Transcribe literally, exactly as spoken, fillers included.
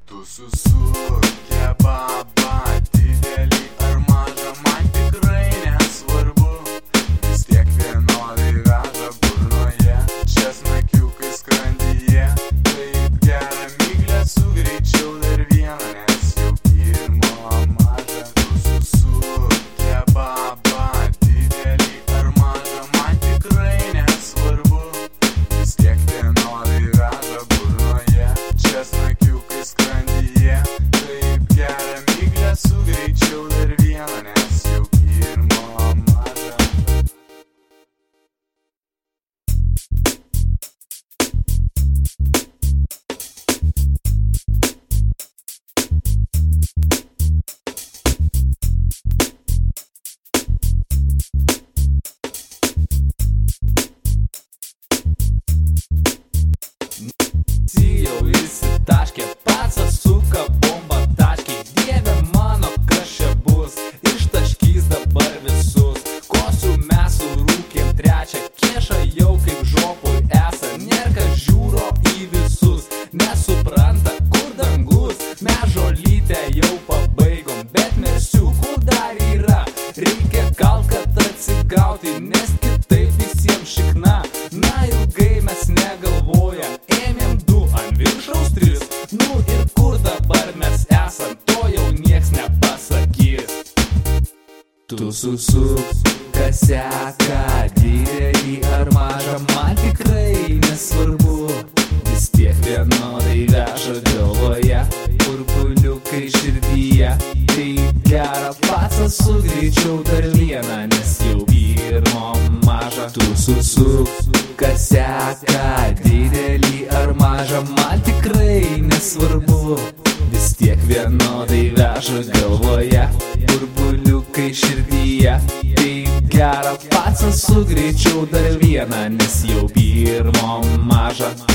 Tu susuk kebabą, didelį ar mažą, man tikrai nesvarbu. Vis tiek vienodai veža burnoje, česnakiukai skrandyje. Taip gerą miglę sugreičiau dar vieną, nes jau pirmo maža. Tu susuk kebabą, didelį ar mažą, man tikrai nesvarbu. Vis tiek vienodai veža burnoje, česnakiukai skrandyje. Taip gerą miglę sugreičiau dar vieną, nes jau pirmo maža. Jau įsitaškė, pacas suka bombą taškiai. Dieve mano, kas čia bus, ištaškys dabar visus. Kosiu mes surūkėm trečią kėšą, jau kaip žopui esa. Nerka žiūro į visus, nesupranta, kur dangus. Mes žolytę jau pabaigom, bet mersiukų dar yra. Reikia gal kad atsigauti, nes kitaip visiems šikna. Na ilgai mes negalvojam, ėmėm du ant viršaus tris. Nu ir kur dabar mes esam, to jau nieks nepasakys. Tu susuk, kas seka, didelį ar mažą, man tikrai nesvarbu. Vis tiek vienodai veža galvoje, burbuliukai širdyje. Taip gerą pacą sugreičiau dar vieną, nes jau pirmo maža. Tu susuk, kas seka, didelį ar mažą, man tikrai nesvarbu. Vis tiek vienodai veža galvoje, burbuliukai širdyje. Taip gerą pacą sugreičiau dar vieną, nes jau pirmo maža.